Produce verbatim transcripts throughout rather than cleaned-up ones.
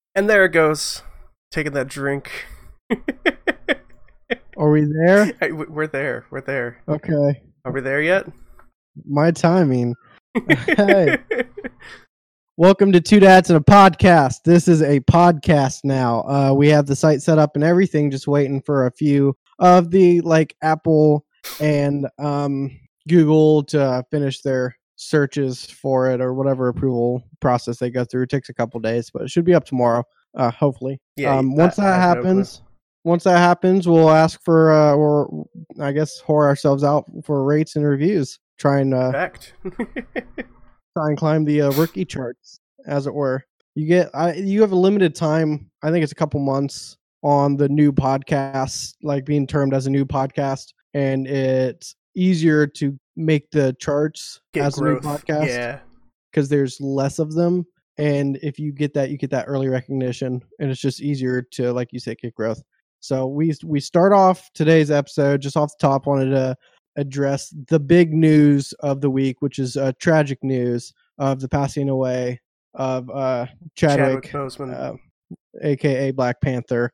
And there it goes, taking that drink. Are we there? Hey, we're there. We're there. Okay. Are we there yet? My timing. Hey. Welcome to Two Dads and a Podcast. This is a podcast now. Uh, we have the site set up and everything, just waiting for a few of the like Apple and um, Google to finish their searches for it or whatever approval process they go through. It takes a couple days, but it should be up tomorrow, uh, hopefully. Yeah. Um, once I, that I happens, once that happens, we'll ask for, uh, or I guess, whore ourselves out for rates and reviews. Try and uh, Fact. try and climb the uh, rookie charts, as it were. You get, I, you have a limited time. I think it's a couple months on the new podcast, like being termed as a new podcast, and it's easier to make the charts Get as growth. a new podcast. Yeah. Because there's less of them, and if you get that, you get that early recognition, and it's just easier to, like you said, get growth. So we we start off today's episode just off the top. Wanted to address the big news of the week, which is uh, tragic news of the passing away of uh, Chadwick, Chadwick Boseman. uh, aka Black Panther,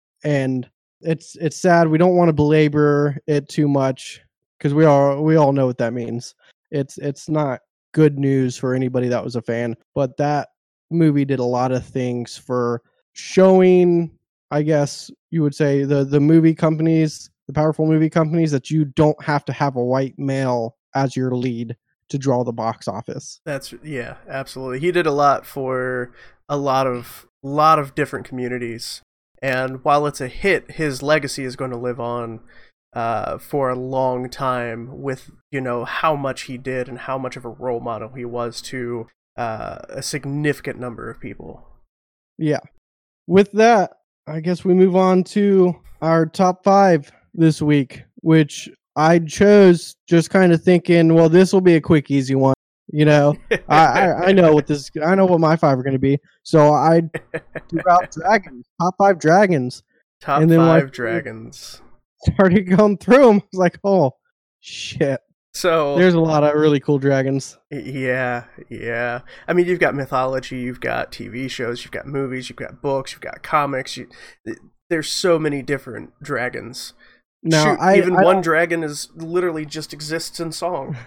and it's it's sad. We don't want to belabor it too much because we all we all know what that means. It's it's not good news for anybody that was a fan, but that movie did a lot of things for showing, I guess you would say, the the movie companies, the powerful movie companies, that you don't have to have a white male as your lead to draw the box office. That's yeah, absolutely. He did a lot for a lot of lot of different communities, and while it's a hit, his legacy is going to live on uh, for a long time. With you know how much he did and how much of a role model he was to uh, a significant number of people. Yeah. With that, I guess we move on to our top five this week, which I chose just kind of thinking, well, this will be a quick, easy one. You know, I, I, I know what this, I know what my five are going to be. So I threw out dragons, top five dragons. Top And then, five like, dragons. Started going through them. I was like, oh, shit. So There's a lot of really cool dragons. yeah, yeah. I mean, you've got mythology, you've got T V shows, you've got movies, you've got books, you've got comics. You, there's so many different dragons. Now, Shoot, I, even I one dragon is literally just exists in song.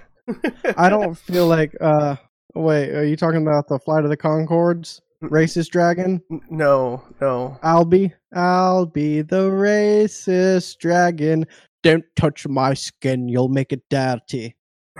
I don't feel like, uh, wait, are you talking about the Flight of the Conchords? Racist dragon? No, no. I'll be, I'll be the racist dragon. Don't touch my skin, you'll make it dirty.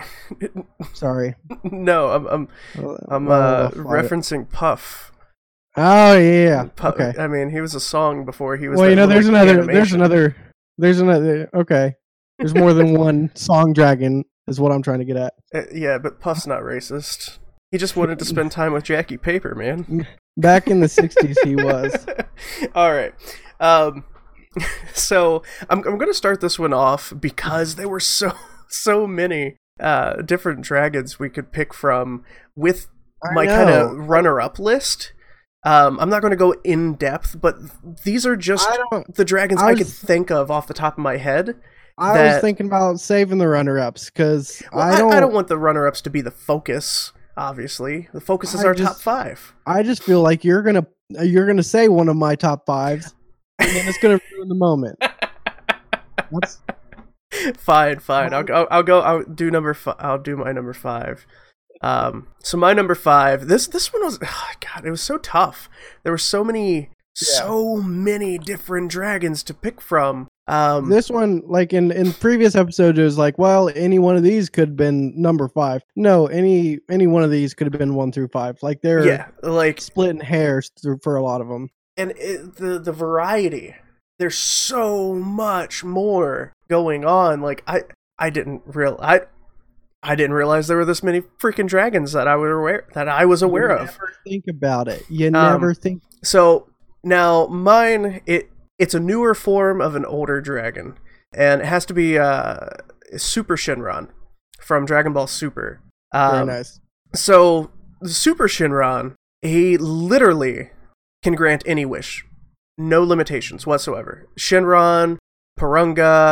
Sorry. No, I'm I'm I'm Oh, uh, the flight- referencing Puff. Oh yeah. Puff. Okay. I mean, he was a song before he was. Well, that you know, little there's another. There's animation. another. There's another. Okay. There's more than one song dragon, is what I'm trying to get at. Uh, yeah, but Puff's not racist. He just wanted to spend time with Jackie Paper, man. Back in the sixties, he was. All right. Um, so I'm I'm gonna start this one off because there were so so many uh different dragons we could pick from with I my know. kind of runner-up list. Um, I'm not going to go in depth, but these are just I don't. the dragons I I, was- could think of off the top of my head. I that- was thinking about saving the runner-ups because Well, I I, don't. I don't want the runner-ups to be the focus. Obviously, the focus is I our just- top five. I just feel like you're gonna you're gonna say one of my top fives, and then it's gonna ruin the moment. That's, Fine, fine. I'll go. I'll go. I'll do number. Fi- I'll do my number five. Um. So my number five. This this one was. Oh, God, it was so tough. There were so many, so many different dragons to pick from. Um. this one, like in in previous episodes, it was like, well, any one of these could have been number five. No, any any one of these could have been one through five. Like they're yeah, like splitting hairs through for a lot of them. and it, the the variety. There's so much more going on. Like I I didn't real I I didn't realize there were this many freaking dragons that I was aware that I was aware you of. Never think about it. You Um, never think. So now mine it it's a newer form of an older dragon, and it has to be uh Super Shenron from Dragon Ball Super. Very Um, nice. So the Super Shenron, he literally can grant any wish. No limitations whatsoever. Shenron, Porunga,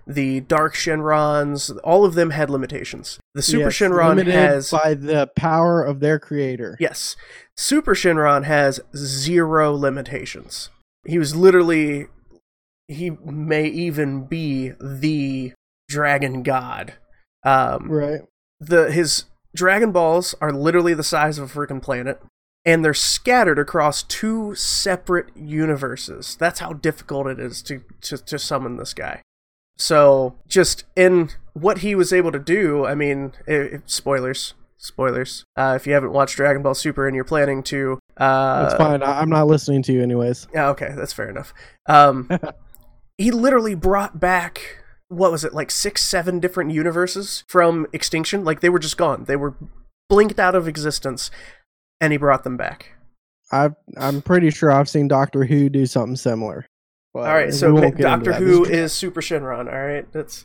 the Dark Shenrons, all of them had limitations. The Super Yes, Shenron limited has... by the power of their creator. Yes. Super Shenron has zero limitations. He was literally... He may even be the dragon god. Um, Right. The His Dragon Balls are literally the size of a freaking planet. And they're scattered across two separate universes. That's how difficult it is to, to, to summon this guy. So, just in what he was able to do, I mean, it, it, spoilers, spoilers. Uh, if you haven't watched Dragon Ball Super and you're planning to... Uh, That's fine. I, I'm not listening to you anyways. Yeah, okay, that's fair enough. Um, he literally brought back, what was it, like six, seven different universes from extinction? Like, they were just gone. They were blinked out of existence. And he brought them back. I've, I'm pretty sure I've seen Doctor Who do something similar. All right, so Doctor Who is Super Shenron. All right, that's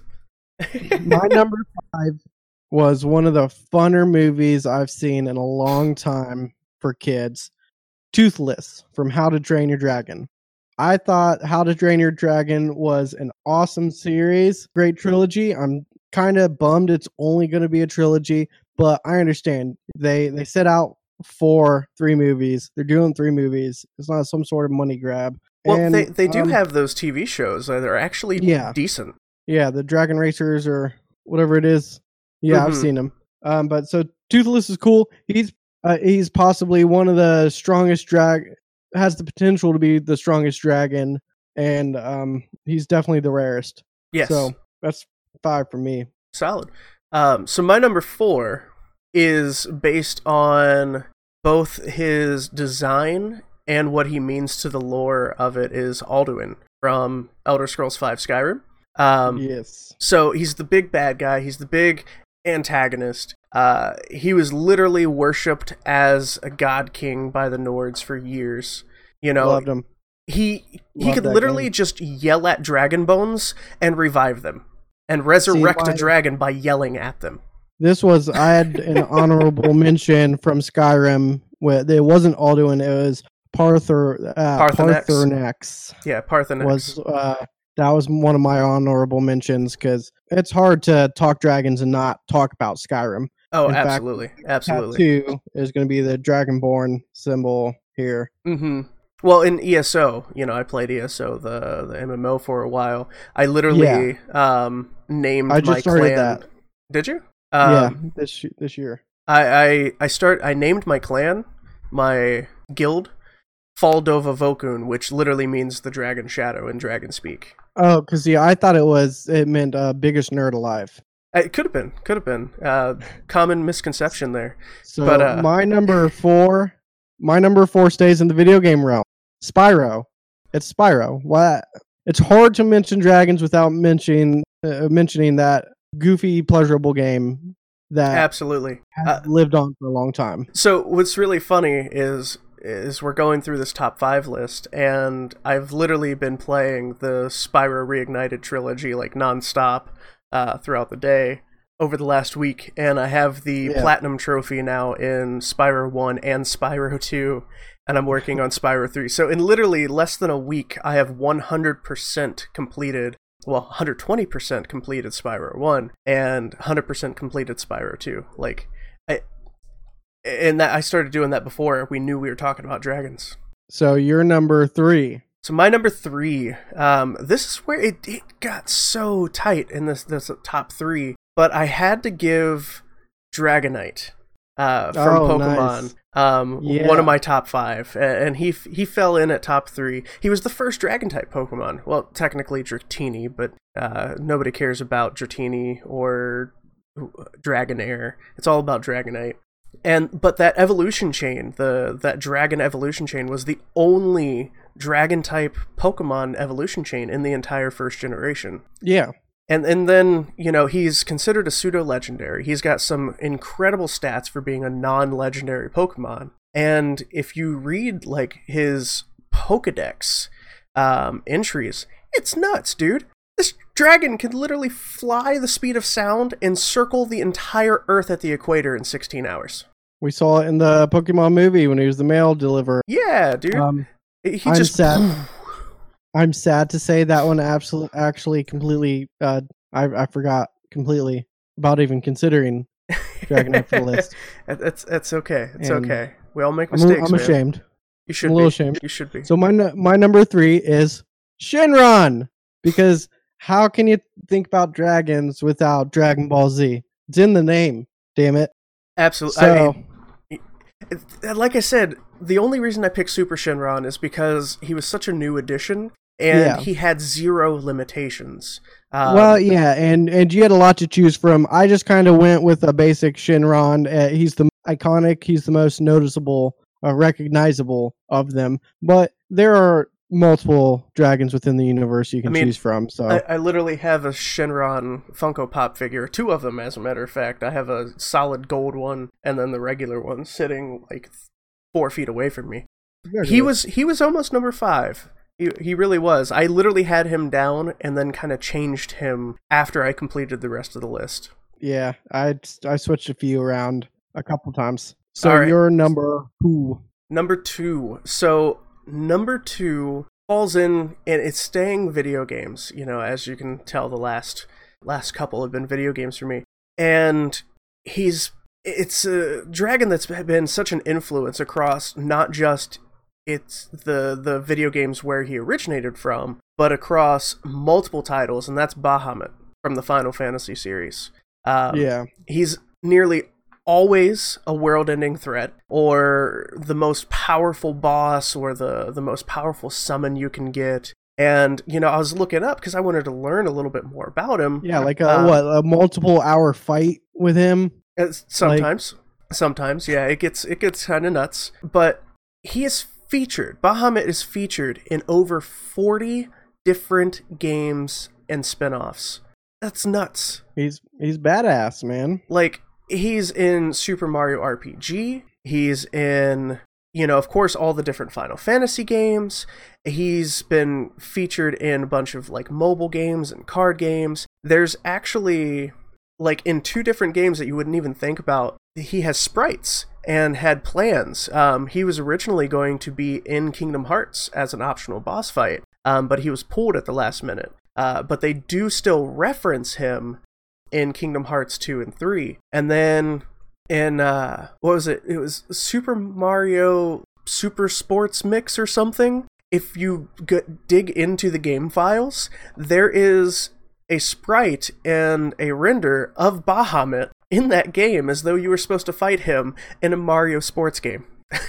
my number five was one of the funner movies I've seen in a long time for kids. Toothless from How to Train Your Dragon. I thought How to Train Your Dragon was an awesome series, great trilogy. I'm kind of bummed it's only going to be a trilogy, but I understand they they set out for three movies. They're doing three movies. It's not some sort of money grab. Well, and, they they do um, have those T V shows that are actually yeah. decent. Yeah, the Dragon Racers or whatever it is. Yeah, Mm-hmm. I've seen them. Um, but so Toothless is cool. He's uh, he's possibly one of the strongest drag. Has the potential to be the strongest dragon, and um, he's definitely the rarest. Yes. So that's five for me. Solid. Um, so my number four is based on both his design and what he means to the lore of it is Alduin from Elder Scrolls five Skyrim. Um, yes. So he's the big bad guy. He's the big antagonist. Uh, he was literally worshipped as a god king by the Nords for years. You know, Loved him. he he Loved could that literally game. just yell at dragon bones and revive them and resurrect why- a dragon by yelling at them. This was I had an honorable mention from Skyrim. Where it wasn't Alduin, it was Parther uh, Parthenax. Parthenax. Yeah, Parthenax. Was uh, that was one of my honorable mentions because it's hard to talk dragons and not talk about Skyrim. oh, in fact, absolutely, absolutely. Tattoo is going to be the Dragonborn symbol here. Mm-hmm. Well, in E S O, you know, I played E S O, the the M M O, for a while. I literally um, named I just my started clan. that. Did you? Um, yeah, this this year. I, I I start. I named my clan, my guild, Faldova Vokun, which literally means the dragon shadow in dragon speak. Oh, because yeah, I thought it was it meant uh, biggest nerd alive. It could have been, could have been. Uh, common misconception there. So But, uh, my number four, my number four stays in the video game realm. Spyro. It's Spyro. What? It's hard to mention dragons without mentioning uh, mentioning that goofy, pleasurable game that Absolutely. has Uh, lived on for a long time. So what's really funny is is we're going through this top five list, and I've literally been playing the Spyro Reignited trilogy like nonstop uh, throughout the day over the last week, and I have the Yeah. platinum trophy now in Spyro one and Spyro two, and I'm working on Spyro three. So in literally less than a week, I have one hundred percent completed. Well, one hundred twenty percent completed Spyro one and one hundred percent completed Spyro two. Like, I, and that I started doing that before we knew we were talking about dragons. So you're number three. So my number three, um, this is where it, it got so tight in this this top three, but I had to give Dragonite uh, from Oh, Pokemon nice. um, Yeah. one of my top five, a- and he he fell in at top three. He was the first Dragon type Pokemon. Well, technically Dratini, but uh, nobody cares about Dratini or Dragonair. It's all about Dragonite. And but that evolution chain, the that dragon evolution chain, was the only dragon type Pokemon evolution chain in the entire first generation. Yeah. And and then, you know, he's considered a pseudo legendary. He's got some incredible stats for being a non-legendary Pokemon. And if you read like his Pokedex um, entries, it's nuts, dude. This dragon can literally fly the speed of sound and circle the entire Earth at the equator in sixteen hours. We saw it in the Pokemon movie when he was the mail deliverer. Yeah, dude. Um, he I'm just sad. I'm sad to say that one absolutely, actually, completely. Uh, I I forgot completely about even considering Dragon Knight for the list. That's that's okay. It's And okay. We all make I'm, mistakes. I'm man. ashamed. You should I'm a little be. ashamed. You should be. So my nu- my number three is Shenron, because how can you think about dragons without Dragon Ball Z? It's in the name. Damn it. Absolutely. So, I mean, it- like I said, the only reason I picked Super Shenron is because he was such a new addition, and Yeah. he had zero limitations. Um, well, yeah, and and you had a lot to choose from. I just kind of went with a basic Shenron. Uh, he's the iconic. He's the most noticeable, uh, recognizable of them. But there are multiple dragons within the universe you can I mean, choose from. So I, I literally have a Shenron Funko Pop figure, two of them, as a matter of fact. I have a solid gold one, and then the regular one sitting like four feet away from me. He was he was almost number five. He, he really was. I literally had him down and then kind of changed him after I completed the rest of the list. Yeah, I I switched a few around a couple times. So All right. your number two. Number two. So number two falls in, and it's staying video games. You know, as you can tell, the last last couple have been video games for me. And he's it's a dragon that's been such an influence across not just it's the the video games where he originated from, but across multiple titles, and that's Bahamut from the Final Fantasy series. Um, Yeah. He's nearly always a world-ending threat, or the most powerful boss, or the, the most powerful summon you can get. And, you know, I was looking up because I wanted to learn a little bit more about him. Yeah, like a Um, what a multiple hour fight with him. It's- Sometimes. Sometimes, yeah, it gets it gets kind of nuts. But he is featured, Bahamut is featured in over forty different games and spin-offs. That's nuts. He's he's badass, man. Like, he's in Super Mario R P G, he's in, you know, of course, all the different Final Fantasy games, he's been featured in a bunch of, like, mobile games and card games. There's actually, like, in two different games that you wouldn't even think about, he has sprites and had plans. Um, he was originally going to be in Kingdom Hearts as an optional boss fight, um, but he was pulled at the last minute. Uh, but they do still reference him in Kingdom Hearts two and three. And then in, uh, what was it? It was Super Mario Super Sports Mix or something. If you g- dig into the game files, there is a sprite and a render of Bahamut in that game, as though you were supposed to fight him in a Mario sports game.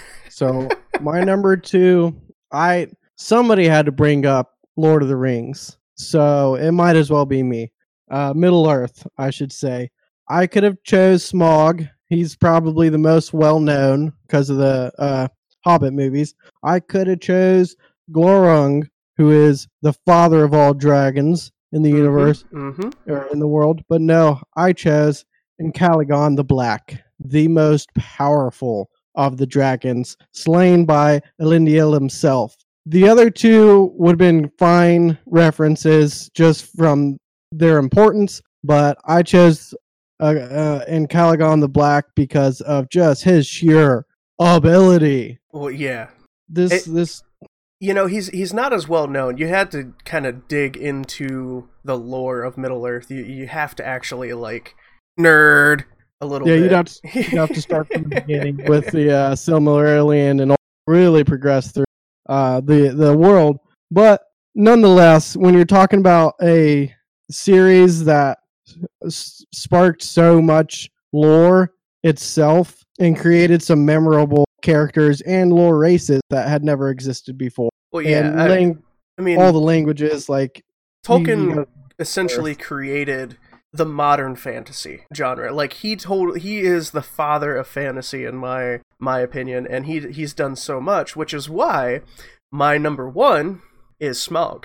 So my number two, I somebody had to bring up Lord of the Rings, so it might as well be me. Uh, Middle Earth, I should say. I could have chose Smog. He's probably the most well known because of the uh, Hobbit movies. I could have chose Glorung, who is the father of all dragons in the Mm-hmm, universe mm-hmm. or in the world. But no, I chose Encalagon the Black, the most powerful of the dragons, slain by Elendil himself. The other two would have been fine references just from their importance, but I chose uh, uh, Encalagon the Black because of just his sheer ability. Well, yeah. This It- this You know, he's he's not as well known. You had to kind of dig into the lore of Middle Earth. You you have to actually, like, nerd a little yeah, bit. you'd have to, you'd have to start from the beginning with the uh, Silmarillion and all, really progress through uh, the the world. But nonetheless, when you're talking about a series that s- sparked so much lore itself and created some memorable characters and lore races that had never existed before, Well, yeah. and I, lang- I mean, all the languages, like Tolkien you- you gotta- essentially created the modern fantasy genre. Like, he told he is the father of fantasy in my my opinion, and he he's done so much, which is why my number one is Smaug.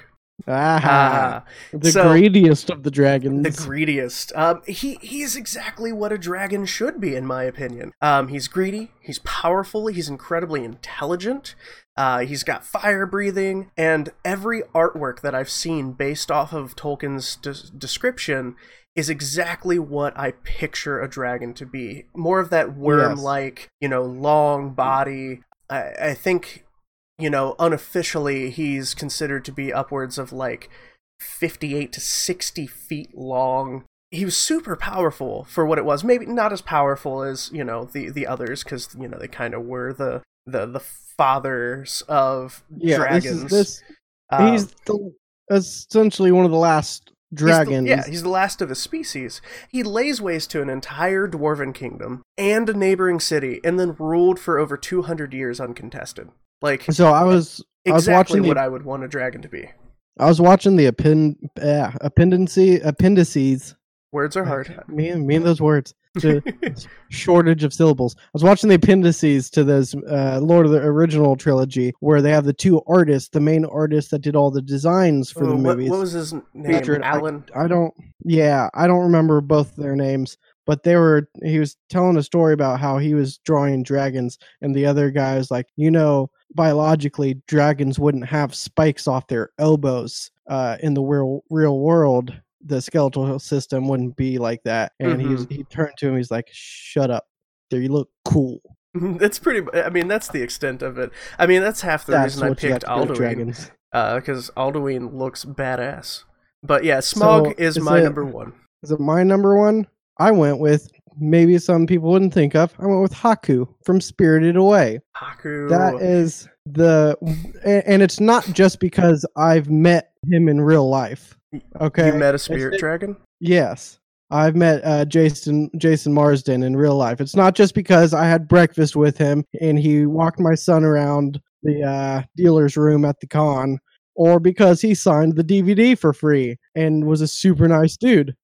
ah, Ah, the so- greediest of the dragons. the greediest. Um, he he's exactly what a dragon should be, in my opinion. Um, he's greedy. He's powerful. He's incredibly intelligent. Uh, he's got fire breathing, and every artwork that I've seen based off of Tolkien's de- description is exactly what I picture a dragon to be. More of that worm-like, you know, long body. I, I think, you know, unofficially he's considered to be upwards of like fifty-eight to sixty feet long. He was super powerful for what it was. Maybe not as powerful as, you know, the, the others, because, you know, they kind of were the, the, the fathers of yeah, dragons. This is, this, Um, he's the, essentially one of the last dragons. He's the, yeah, he's the last of his species. He lays waste to an entire dwarven kingdom and a neighboring city, and then ruled for over two hundred years uncontested. Like, So I was exactly I was watching what the, I would want a dragon to be. I was watching the append, uh, appendice, appendices. Words are hard. Me and me and those words. To shortage of syllables. I was watching the appendices to this uh, Lord of the original trilogy, where they have the two artists, the main artists that did all the designs for Oh, the what, movies. what was his name? Featured, Alan? I, I don't. Yeah, I don't remember both their names, but they were. He was telling a story about how he was drawing dragons, and the other guy was like, you know, biologically, dragons wouldn't have spikes off their elbows uh, in the real real world. The skeletal system wouldn't be like that. And Mhm. he was, he turned to him. He's like, "Shut up! There, you look cool." That's pretty. I mean, that's the extent of it. I mean, that's half the That's reason I what you have picked to do with Alduin, dragons. because uh, Alduin looks badass. But yeah, Smog So, is is my it- number one. Is it my number one? I went with maybe some people wouldn't think of. I went with Haku from Spirited Away. Haku. That is the, and, and it's not just because I've met him in real life. Okay, You met a It's- spirit dragon? Yes, I've met uh, Jason Jason Marsden in real life. It's not just because I had breakfast with him and he walked my son around the uh, dealer's room at the con, or because he signed the D V D for free and was a super nice dude.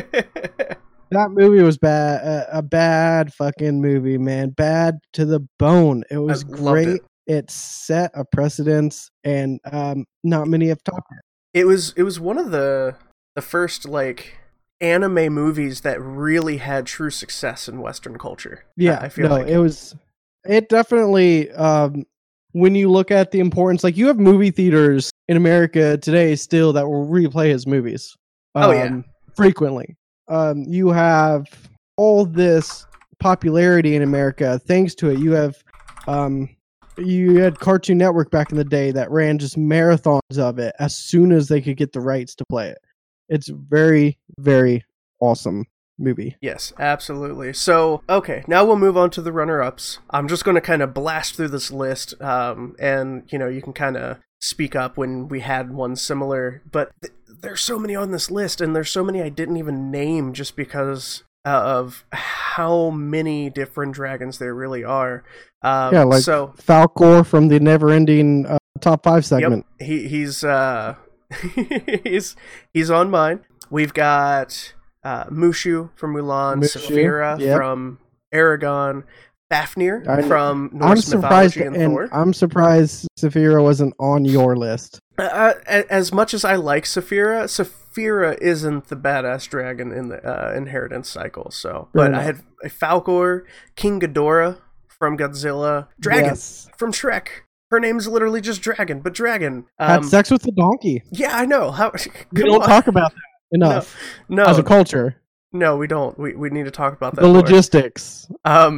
That movie was bad, a, a bad fucking movie, man. Bad to the bone. It was loved great. it. It. set a precedence, and um, not many have topped it. It was it was one of the the first like anime movies that really had true success in Western culture. Yeah, I, I feel no, like it was. It definitely. Um, when you look at the importance, like you have movie theaters in America today still that will replay his movies. Um, Oh, yeah. frequently. Um, you have all this popularity in America thanks to it. You have, um, you had Cartoon Network back in the day that ran just marathons of it as soon as they could get the rights to play it. It's very, very awesome movie. Yes, absolutely. So, okay, now we'll move on to the runner-ups. I'm just going to kind of blast through this list, um, and, you know, you can kind of speak up when we had one similar, but th- there's so many on this list, and there's so many I didn't even name just because uh, of how many different dragons there really are. Um, Yeah, like so, Falcor from the Never-Ending uh, Top Five segment. Yep, he he's uh he's he's on mine. We've got uh, Mushu from Mulan, Mushu, Saphira yep. from Aragon, Fafnir I- from I'm Norse surprised, mythology and, and Thor. I'm surprised Saphira wasn't on your list. Uh, a- as much as I like Saphira, Saphira isn't the badass dragon in the uh, inheritance cycle. So, Fair but I had a Falcor, King Ghidorah from Godzilla, Dragon Yes. from Shrek. Her name's literally just Dragon, but Dragon. Had Um, sex with the donkey. yeah, I know. How? We come don't on. talk about that enough No, as a culture. no, we don't. We we need to talk about that. The more. logistics. Um,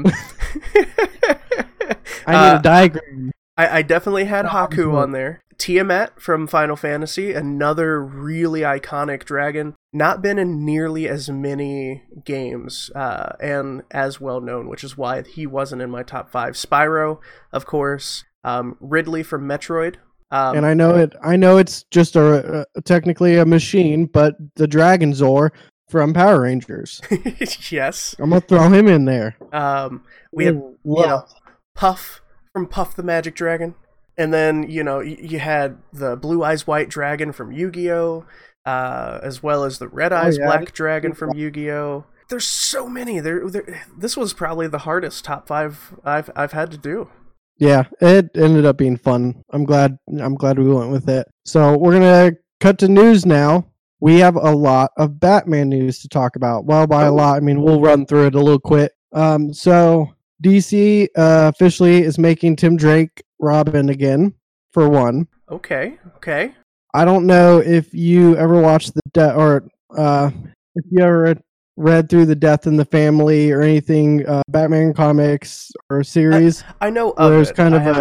I need uh, a diagram. I, I definitely had No, Haku I'm on there. Tiamat from Final Fantasy, another really iconic dragon. Not been in nearly as many games uh, and as well known, which is why he wasn't in my top five. Spyro, of course. Um, Ridley from Metroid. Um, And I know it. I know it's just a, a technically a machine, but the Dragon Zor from Power Rangers. yes. I'm gonna throw him in there. Um, we had Ooh, you know, love. Puff from Puff the Magic Dragon. And then, you know, y- you had the Blue Eyes White Dragon from Yu-Gi-Oh! Uh, as well as the Red Eyes Oh, yeah. Black Dragon from Yu-Gi-Oh! There's so many. There, there, this was probably the hardest top five I've I've had to do. Yeah, it ended up being fun. I'm glad. I'm glad we went with it. So we're gonna cut to news now. We have a lot of Batman news to talk about. Well, by a Oh. lot, I mean we'll run through it a little quick. Um, so D C uh, officially is making Tim Drake Robin again for one. Okay, okay. I don't know if you ever watched the de- or uh, if you ever read through the Death in the Family or anything uh, Batman comics or series. I know of Where it's it. kind I of a haven't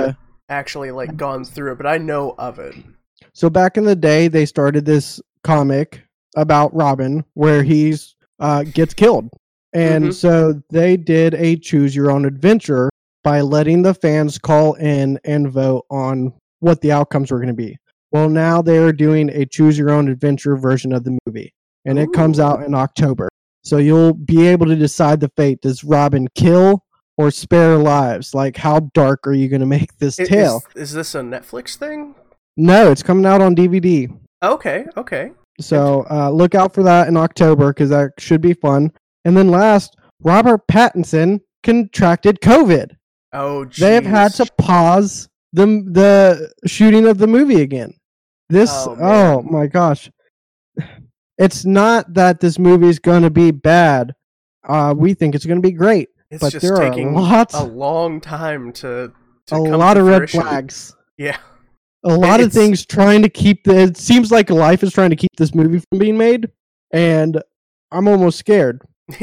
actually like gone through it, but I know of it. So back in the day, they started this comic about Robin where he's uh, gets killed. And Mhm. so they did a choose your own adventure by letting the fans call in and vote on what the outcomes were going to be. Well, now they're doing a choose your own adventure version of the movie, and it comes Ooh. out in October. So you'll be able to decide the fate. Does Robin kill or spare lives? Like, how dark are you going to make this I- tale? Is, is this a Netflix thing? No, it's coming out on D V D. Okay, okay. So uh, look out for that in October because that should be fun. And then last, Robert Pattinson contracted COVID. Oh, geez. They have had to pause the the shooting of the movie again. This, Oh, oh, man. my gosh. It's not that this movie is going to be bad. Uh, we think it's going to be great. It's but just there are taking lots, a long time to, to a come lot to of red fruition. flags. Yeah. A lot of It's- things trying to keep the. It seems like life is trying to keep this movie from being made, and I'm almost scared.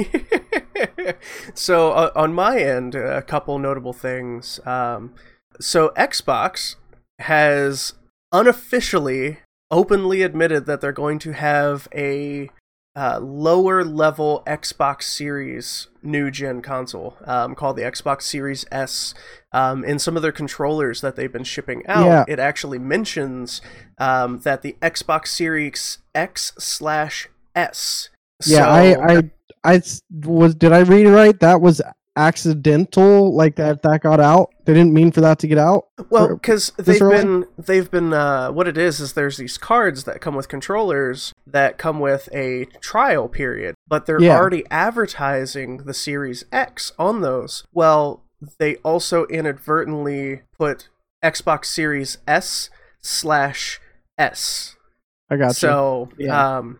So uh, on my end, a couple notable things. Um, so Xbox has unofficially, openly admitted that they're going to have a uh, lower level Xbox Series new gen console um, called the Xbox Series S. Um, in some of their controllers that they've been shipping out, Yeah. it actually mentions um, that the Xbox Series X slash S. Yeah, So- I, I, I s- was. Did I read it right? That was accidental. Like that, that got out. They didn't mean for that to get out. Well, Or- because this they've early? been they've been uh, what it is is there's these cards that come with controllers that come with a trial period, but they're Yeah. already advertising the Series X on those. Well, they also inadvertently put Xbox Series S slash S. I got you. So Yeah. um,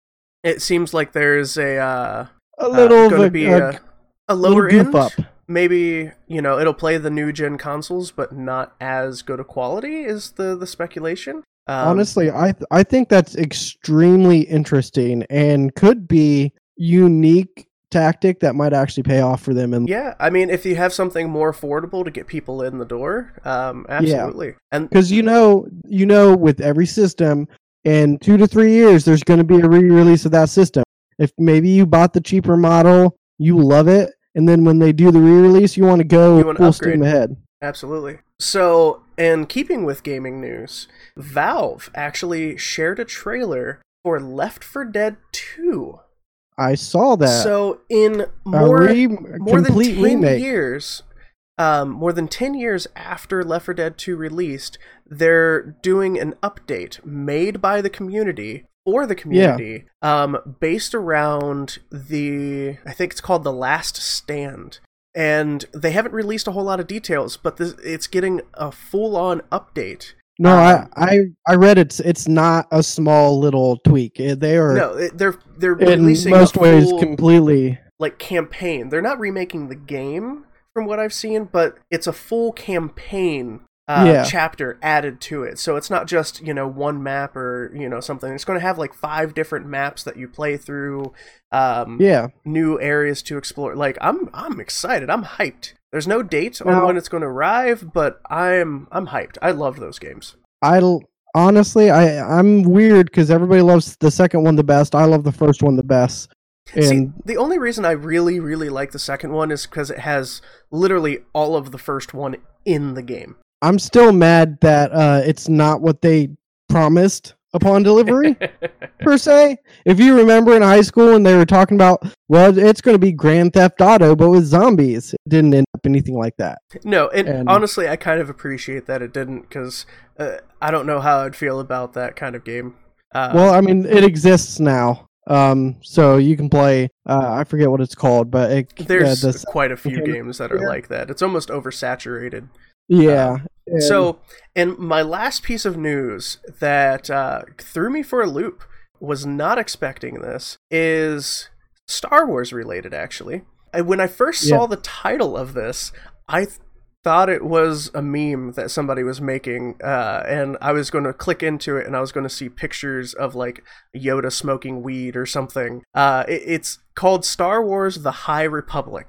it seems like there's a uh, A little uh, of going a, to be a, a, a lower goof end. up. Maybe, you know, it'll play the new gen consoles, but not as good a quality is the, the speculation. Um, Honestly, I th- I think that's extremely interesting and could be unique tactic that might actually pay off for them. And yeah, I mean, if you have something more affordable to get people in the door, um, absolutely. And because you know, you know, with every system, in two to three years, there's going to be a re-release of that system. If maybe you bought the cheaper model, you love it, and then when they do the re-release, you want to go You wanna full upgrade. steam ahead. absolutely. So, in keeping with gaming news, Valve actually shared a trailer for Left four Dead two. I saw that. So, in a more re- more than complete ten remake. years, um, more than ten years after Left four Dead two released, they're doing an update made by the community for the community, um, based around the, I think it's called The Last Stand. And they haven't released a whole lot of details, but this, it's getting a full-on update. No, Um, I, I I read it's it's not a small little tweak. Eh, They are No, it- they're they're in releasing most a ways full, completely. like campaign. They're not remaking the game from what I've seen, but it's a full campaign uh, Yeah. chapter added to it. So it's not just, you know, one map or, you know, something. It's going to have like five different maps that you play through, um, Yeah. new areas to explore. Like I'm I'm excited. I'm hyped. There's no date on Now- when it's going to arrive, but I'm I'm hyped. I love those games. I l- honestly, I I'm weird because everybody loves the second one the best. I love the first one the best. And See, the only reason I really, really like the second one is because it has literally all of the first one in the game. I'm still mad that uh, it's not what they promised upon delivery, per se. If you remember in high school when they were talking about, well, it's going to be Grand Theft Auto, but with zombies, it didn't end up anything like that. No, and, And- honestly, I kind of appreciate that it didn't, because uh, I don't know how I'd feel about that kind of game. Uh, Well, I mean, it exists now. Um, so you can play, uh, I forget what it's called, but it, there's uh, this, quite a few okay. games that are Yeah. like that. It's almost oversaturated. yeah. And- So, and my last piece of news that uh, threw me for a loop, was not expecting this, is Star Wars related, actually. I, when I first Yeah. saw the title of this, I th- thought it was a meme that somebody was making, uh, and I was going to click into it and I was going to see pictures of like Yoda smoking weed or something. Uh, it, it's called Star Wars The High Republic.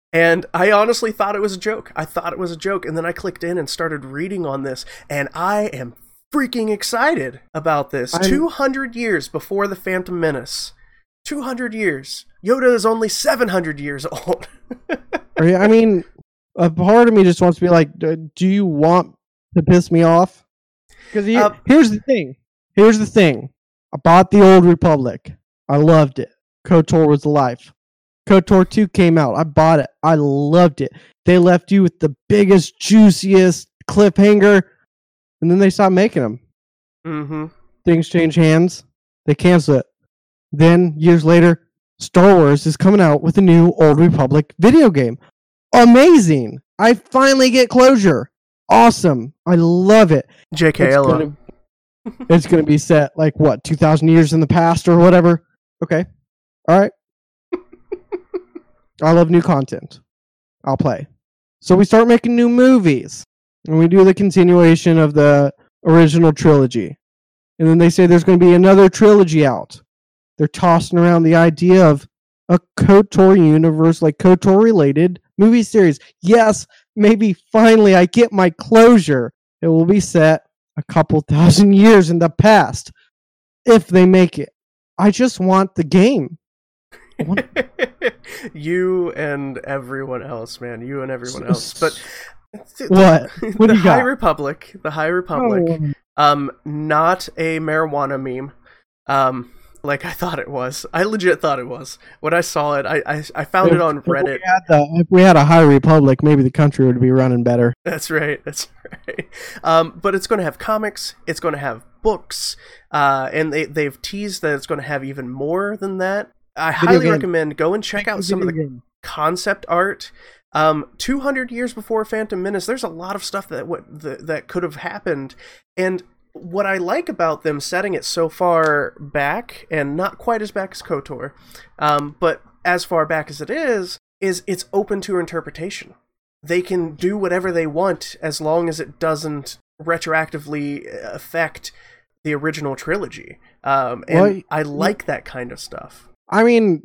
And I honestly thought it was a joke. I thought it was a joke. And then I clicked in and started reading on this. And I am freaking excited about this. I'm... two hundred years before The Phantom Menace. two hundred years. Yoda is only seven hundred years old. I mean, a part of me just wants to be like, do you want to piss me off? Because uh, here's the thing. Here's the thing. I bought the Old Republic. I loved it. KOTOR was alive. KOTOR two came out. I bought it. I loved it. They left you with the biggest, juiciest cliffhanger, and then they stopped making them. Mm-hmm. Things change hands. They cancel it. Then, years later, Star Wars is coming out with a new Old Republic video game. Amazing! I finally get closure. Awesome. I love it. J K L O. It's going to be set, like, what, two thousand years in the past or whatever? Okay. All right. I love new content. I'll play. So we start making new movies. And we do the continuation of the original trilogy. And then they say there's going to be another trilogy out. They're tossing around the idea of a KOTOR universe, like KOTOR-related movie series. Yes, maybe finally I get my closure. It will be set a couple thousand years in the past. If they make it. I just want the game. Want... You and everyone else, man. You and everyone else. But what? What the do you High got? Republic, the High Republic, oh. um, not a marijuana meme, um, like I thought it was. I legit thought it was. When I saw it, I I, I found if, it on Reddit. If we, had the, if we had a High Republic, maybe the country would be running better. That's right. That's right. Um, but it's going to have comics. It's going to have books, uh, and they they've teased that it's going to have even more than that. I Video highly game. recommend go and check out some of the game. concept art. Um, two hundred years before Phantom Menace, there's a lot of stuff that what the, that could have happened, and what I like about them setting it so far back, and not quite as back as KOTOR, um, but as far back as it is, is it's open to interpretation. They can do whatever they want as long as it doesn't retroactively affect the original trilogy. Um, and well, I like that kind of stuff. I mean,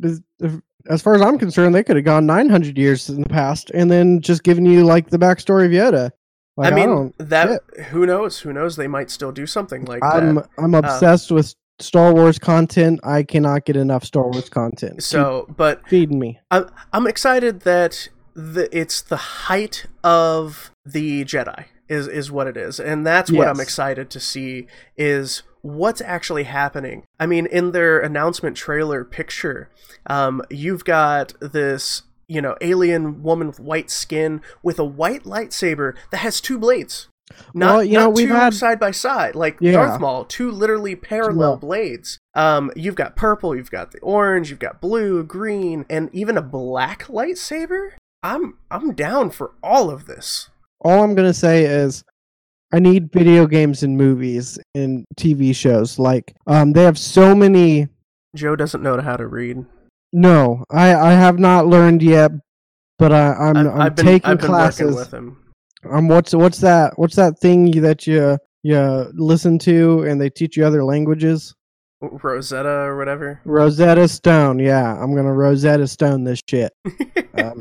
as far as I'm concerned, they could have gone nine hundred years in the past and then just given you like the backstory of Yoda. Like, I mean, I that shit. Who knows? Who knows? They might still do something like I'm, that. I'm obsessed uh, with Star Wars content. I cannot get enough Star Wars content. So, Keep but feeding me. I'm I'm excited that the it's the height of the Jedi is is what it is, and that's what yes. I'm excited to see is what's actually happening. I mean, in their announcement trailer picture, um, you've got this, you know, alien woman with white skin with a white lightsaber that has two blades. Not, well, you not know, we've two had... side by side, like yeah. Darth Maul, two literally parallel yeah. blades. Um, you've got purple, you've got the orange, you've got blue, green, and even a black lightsaber. I'm I'm down for all of this. All I'm gonna say is, I need video games and movies and T V shows. Like, um, they have so many. Joe doesn't know how to read. No, I, I have not learned yet, but I, I'm I've, I'm I've been, taking I've been classes. Working with him. Um, what's what's that? What's that thing that you you listen to and they teach you other languages? Rosetta or whatever. Rosetta Stone. Yeah, I'm gonna Rosetta Stone this shit. um,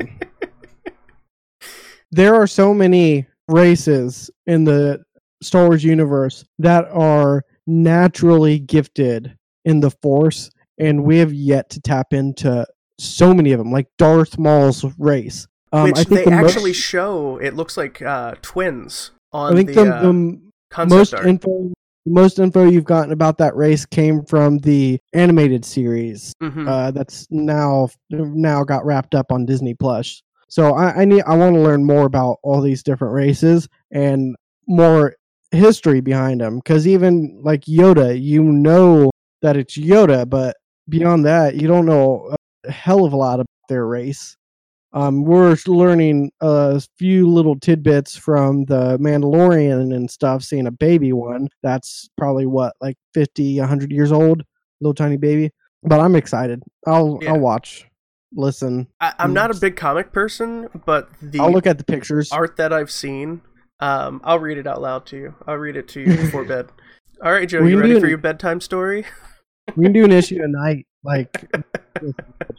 there are so many races in the Star Wars universe that are naturally gifted in the Force, and we have yet to tap into so many of them, like Darth Maul's race. Um, Which I think they the actually most, show, it looks like uh, twins on I think the, the, uh, the concept most art. info, most info you've gotten about that race came from the animated series Mm-hmm. uh, that's now now got wrapped up on Disney Plus. So I, I need I want to learn more about all these different races and more history behind them, because even like Yoda, you know that it's Yoda, but beyond that, you don't know a hell of a lot about their race. Um, we're learning a few little tidbits from the Mandalorian and stuff, seeing a baby one that's probably what, like fifty, one hundred years old, little tiny baby. But I'm excited. I'll Yeah. I'll watch, listen. I, I'm not a big comic person, but the I'll look at the pictures. art that I've seen, um, I'll read it out loud to you. I'll read it to you before bed. All right, Joe, We you can ready do for an- your bedtime story? We can do an issue a night, like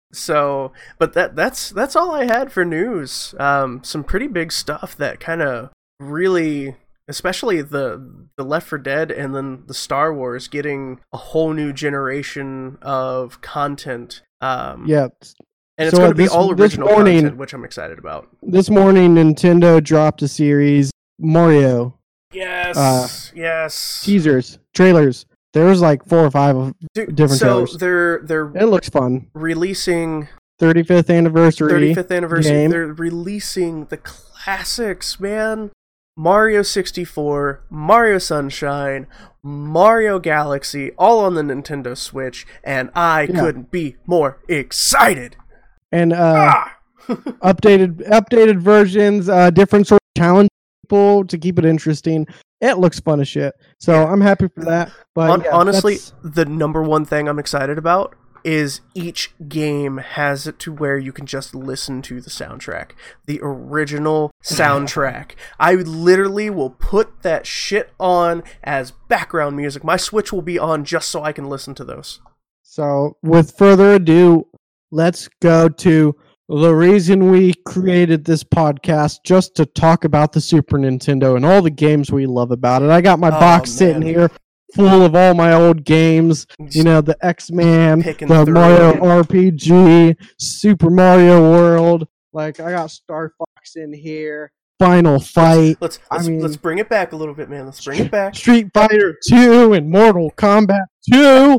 So, but that that's that's all I had for news. Um, some pretty big stuff that kind of really, especially the the Left four Dead and then the Star Wars getting a whole new generation of content. Um, Yeah. and it's So going to be this- all this original morning- content, which I'm excited about. This morning, Nintendo dropped a series Mario Yes, Uh, yes. teasers, trailers. There was like four or five of Dude, different so trailers. they're they're It looks fun. releasing thirty-fifth anniversary. thirty-fifth anniversary. game. They're releasing the classics, man. Mario sixty-four, Mario Sunshine, Mario Galaxy, all on the Nintendo Switch, and I Yeah. couldn't be more excited. And uh, Ah! updated updated versions, uh, different sort of challenge people to keep it interesting. It looks fun as shit. So Yeah. I'm happy for that. But Hon- yeah, honestly, that's- the number one thing I'm excited about is each game has it to where you can just listen to the soundtrack. The original soundtrack. I literally will put that shit on as background music. My Switch will be on just so I can listen to those. so with further ado, let's go to the reason we created this podcast, just to talk about the Super Nintendo and all the games we love about it. I got my Oh, box sitting man. here full of all my old games. You know, the X-Men, Picking the through. Mario R P G, Super Mario World. Like, I got Star Fox in here, Final Fight, Let's I let's, mean- let's bring it back a little bit, man. Let's bring it back. Street Fighter two, and Mortal Kombat two.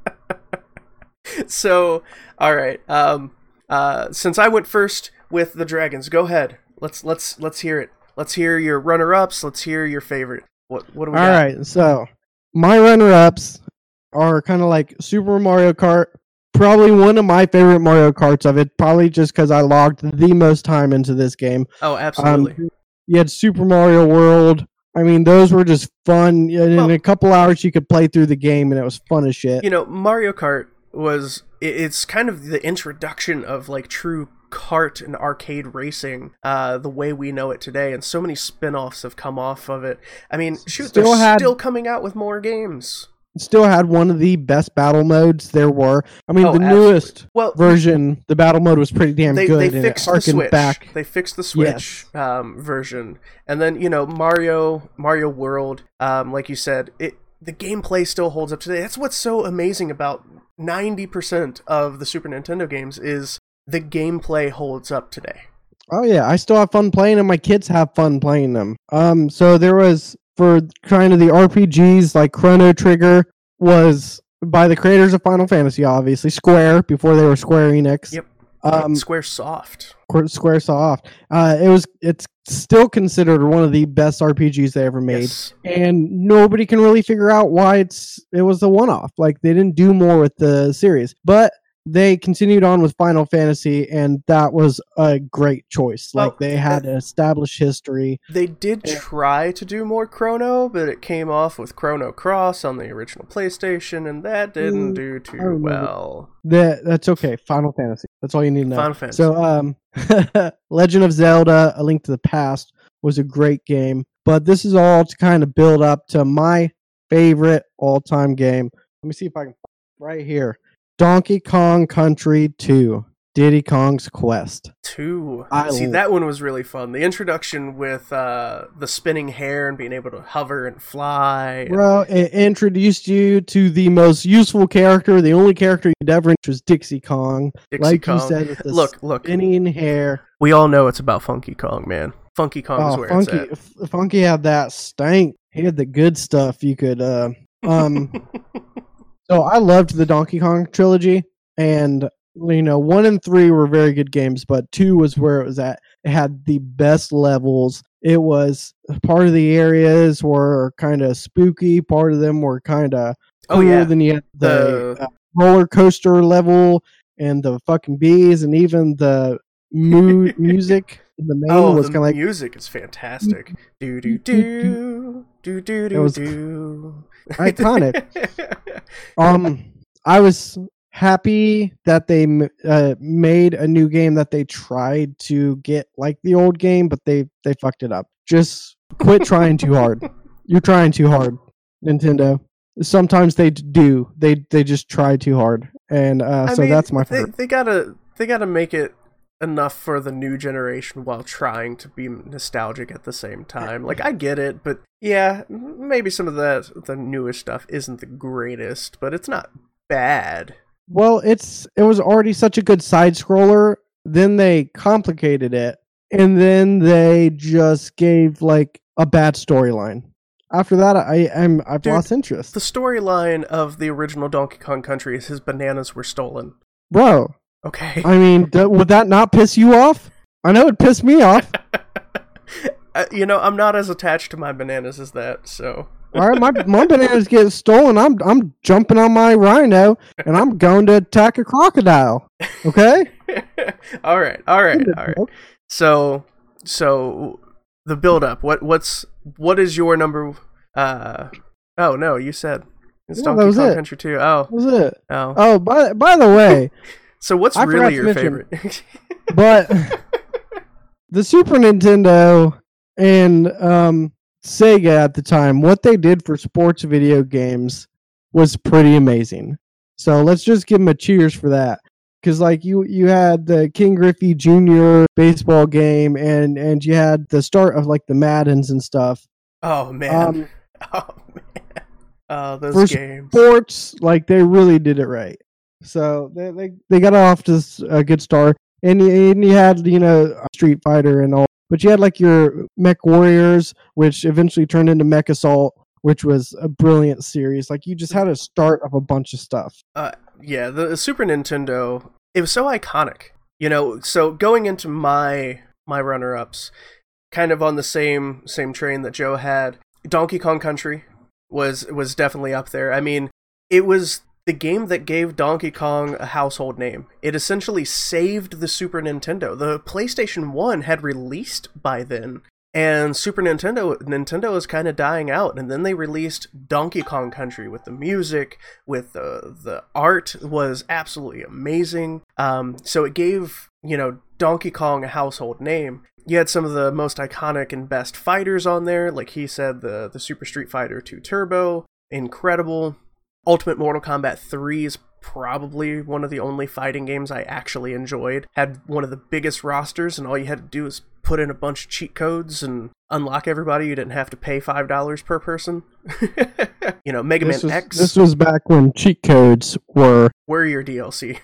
So, all right. Um, uh, since I went first with the dragons, go ahead. Let's let's let's hear it. Let's hear your runner-ups. Let's hear your favorite. What what do we All got? right, so my runner-ups are kind of like Super Mario Kart. Probably one of my favorite Mario Karts of it, probably just because I logged the most time into this game. Oh, absolutely. Um, you had Super Mario World. I mean, those were just fun. In Well- a couple hours, you could play through the game, and it was fun as shit. You know, Mario Kart was it, it's kind of the introduction of like true kart and arcade racing, uh, the way we know it today, and so many spin-offs have come off of it. I mean, shoot, Still they're had- still coming out with more games. Still had one of the best battle modes there were. I mean, Oh, the absolutely. newest Well, version, the battle mode was pretty damn they, good, they and it fixed the harkened Switch. back. They fixed the Switch um, version, and then you know Mario Mario World, um, like you said, it the gameplay still holds up today. That's what's so amazing about ninety percent of the Super Nintendo games is the gameplay holds up today. Oh yeah, I still have fun playing them. My kids have fun playing them. Um, so there was for kind of the R P Gs like Chrono Trigger was by the creators of Final Fantasy, obviously Square before they were Square Enix. Yep. Um, Square Soft. Square- Square Soft. Uh, it was. It's still considered one of the best R P Gs they ever made, Yes. and nobody can really figure out why it's it was a one-off. Like they didn't do more with the series, but they continued on with Final Fantasy, and that was a great choice. Well, like they had an established history. They did Yeah. try to do more Chrono, but it came off with Chrono Cross on the original PlayStation, and that didn't Mm, do I too remember. well. That that's okay. Final Fantasy. That's all you need to know. Final Fantasy. So, um, Legend of Zelda: A Link to the Past was a great game, but this is all to kind of build up to my favorite all-time game. Let me see if I can right here. Donkey Kong Country two, Diddy Kong's Quest. Two. I See, l- that one was really fun. The introduction with uh, the spinning hair and being able to hover and fly. Bro, it introduced you to the most useful character, the only character you'd ever introduce was Dixie Kong. Dixie like Kong. you said, with the Look, look. spinning hair. We all know it's about Funky Kong, man. Funky Kong is Oh, where Funky, it's F- Funky had that stank. He had the good stuff. You could, uh, um. at. So I loved the Donkey Kong trilogy, and you know, one and three were very good games, but two was where it was at. It had the best levels. It was part of the areas were kind of spooky. Part of them were kind of Oh, yeah. Then you had the, The- uh, roller coaster level and the fucking bees, and even the mu- music in the main Oh, was the kind of like music is fantastic. Do do do do do It do was do. iconic. Um, I was happy that they m- uh, made a new game that they tried to get like the old game, but they they fucked it up. Just quit trying too hard. You're trying too hard, Nintendo. Sometimes they d- do. They they just try too hard, and uh, I so mean, that's my they, favorite. they gotta they got to make it enough for the new generation while trying to be nostalgic at the same time. Like, I get it, but yeah, maybe some of that the newest stuff isn't the greatest, but it's not bad. Well, it's it was already such a good side scroller. Then they complicated it, and then they just gave like a bad storyline. After that, I am I've Dude, lost interest. The storyline of the original Donkey Kong Country is his bananas were stolen. Bro, Okay. I mean, th- would that not piss you off? I know it pissed me off. uh, you know, I'm not as attached to my bananas as that, so. All right, my my bananas get stolen. I'm I'm jumping on my rhino and I'm going to attack a crocodile. Okay. all right, all right, all right. So, so the build up. What what's what is your number? Uh oh no, you said it's Yeah, Donkey that was Kong it. Country two. Oh, That was it. oh. Oh, by by the way, So what's I forgot really to your mention- favorite? but the Super Nintendo and um, Sega at the time, what they did for sports video games was pretty amazing. So let's just give them a cheers for that. Because like you, you had the King Griffey Junior baseball game, and and you had the start of like the Maddens and stuff. oh man. Um, oh man. Oh, those for games. sports, like they really did it right. So they they, they got off to s- a good start, and you, and you had you know Street Fighter and all, but you had like your Mech Warriors, which eventually turned into Mech Assault, which was a brilliant series. Like you just had a start of a bunch of stuff. Uh, yeah, the Super Nintendo, it was so iconic. You know, so going into my my runner-ups, kind of on the same same train that Joe had, Donkey Kong Country was was definitely up there. I mean, it was the game that gave Donkey Kong a household name. It essentially saved the Super Nintendo. The PlayStation one had released by then, and Super Nintendo Nintendo was kind of dying out, and then they released Donkey Kong Country with the music, with the the art was absolutely amazing. Um, so it gave, you know, Donkey Kong a household name. You had some of the most iconic and best fighters on there, like he said, the the Super Street Fighter two Turbo, incredible. Ultimate Mortal Kombat three is probably one of the only fighting games I actually enjoyed. Had one of the biggest rosters, and all you had to do was put in a bunch of cheat codes and unlock everybody. You didn't have to pay five dollars per person. You know, Mega This Man was, X this was back when cheat codes were were your D L C.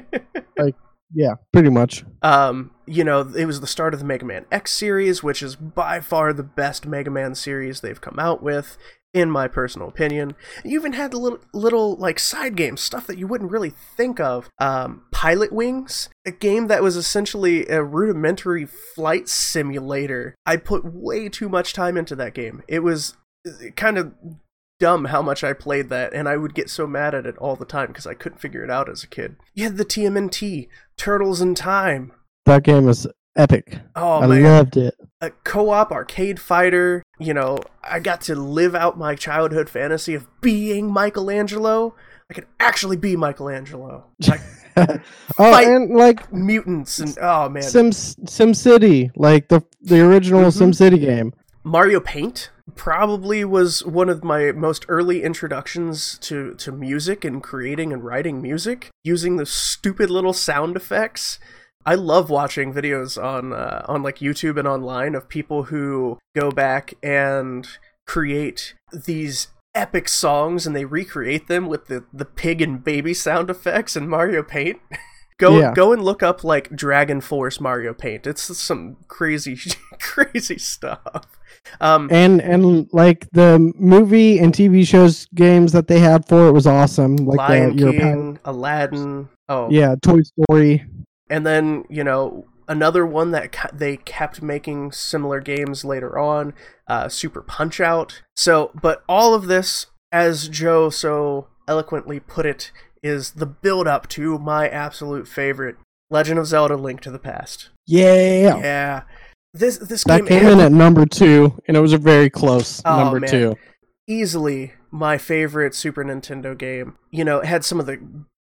yeah, pretty much. Um, you know, it was the start of the Mega Man X series, which is by far the best Mega Man series they've come out with, in my personal opinion. You even had the little, little like side games, stuff that you wouldn't really think of. Um, Pilot Wings, a game that was essentially a rudimentary flight simulator. I put way too much time into that game. It was kind of dumb how much I played that, and I would get so mad at it all the time because I couldn't figure it out as a kid. You had the T M N T, Turtles in Time. That game was epic. Oh I man. loved it. A co-op arcade fighter. You know, I got to live out my childhood fantasy of being Michelangelo. I could actually be Michelangelo. Like, oh, fight and like mutants and oh man. Sim Sim City, like the the original Mhm. Sim City game. Mario Paint probably was one of my most early introductions to, to music and creating and writing music using the stupid little sound effects. I love watching videos on uh, on like YouTube and online of people who go back and create these epic songs and they recreate them with the, the pig and baby sound effects in Mario Paint. Go Yeah. go and look up like Dragon Force Mario Paint. It's some crazy crazy stuff. Um, And and like the movie and T V shows games that they had for it was awesome. Like Lion the, your King, Aladdin. Oh, yeah, Toy Story. and then you know another one that ca- they kept making similar games later on, uh, Super Punch Out. So, but all of this, as Joe so eloquently put it, is the build up to my absolute favorite, Legend of Zelda: Link to the Past. Yeah. Yeah, this this That game came had- in at number two, and it was a very close Oh, number man. two. easily my favorite Super Nintendo game. You know, it had some of the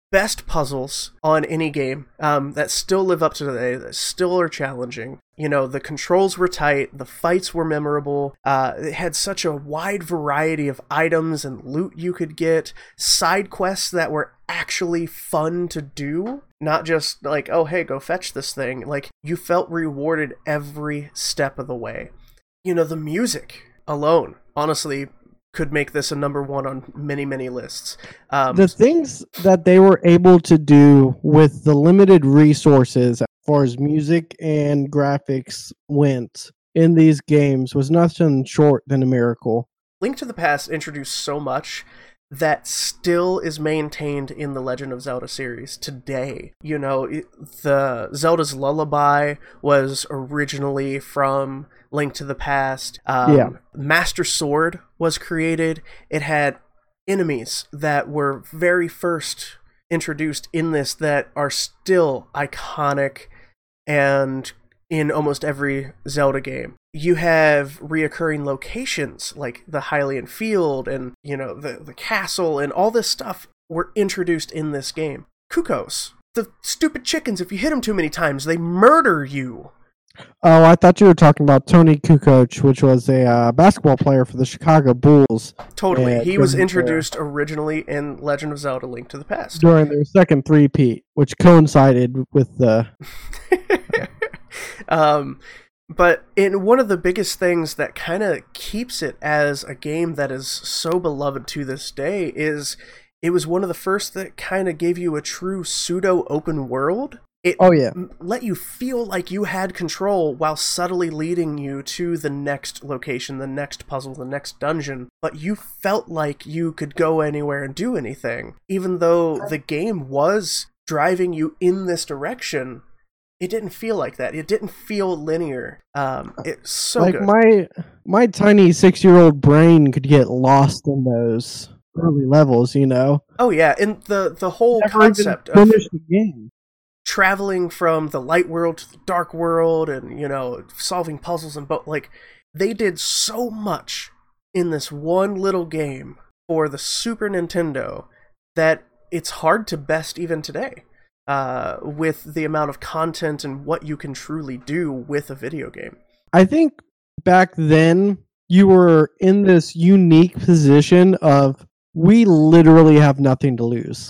best puzzles on any game um, that still live up to today, that still are challenging. You know, the controls were tight, the fights were memorable, uh, it had such a wide variety of items and loot you could get, side quests that were actually fun to do, not just like, oh, hey, go fetch this thing. Like, you felt rewarded every step of the way. You know, the music alone, honestly, could make this a number one on many, many lists. Um, the things that they were able to do with the limited resources as far as music and graphics went in these games was nothing short than a miracle. Link to the Past introduced so much that still is maintained in the Legend of Zelda series today. You know, the Zelda's Lullaby was originally from Link to the Past. Um, yeah. Master Sword was created. It had enemies that were very first introduced in this that are still iconic and in almost every Zelda game. You have reoccurring locations like the Hylian Field and, you know, the, the castle, and all this stuff were introduced in this game. Kukos, the stupid chickens, if you hit them too many times, they murder you. Oh, I thought you were talking about Tony Kukoc, which was a uh, basketball player for the Chicago Bulls. Totally. Uh, he was during introduced their- originally in Legend of Zelda Link to the Past. during their second three-peat, which coincided with the... um, but in one of the biggest things that kind of keeps it as a game that is so beloved to this day is it was one of the first that kind of gave you a true pseudo open world. It Oh, yeah. m- let you feel like you had control while subtly leading you to the next location, the next puzzle, the next dungeon, but you felt like you could go anywhere and do anything. Even though the game was driving you in this direction, it didn't feel like that. It didn't feel linear. Um, it's so like good. my my tiny six-year-old brain could get lost in those early levels, you know? Oh yeah, and the, the whole Never even concept of finished the game. traveling from the light world to the dark world and, you know, solving puzzles and but like they did so much in this one little game for the Super Nintendo that it's hard to best even today uh, with the amount of content and what you can truly do with a video game. I think back then you were in this unique position of we literally have nothing to lose.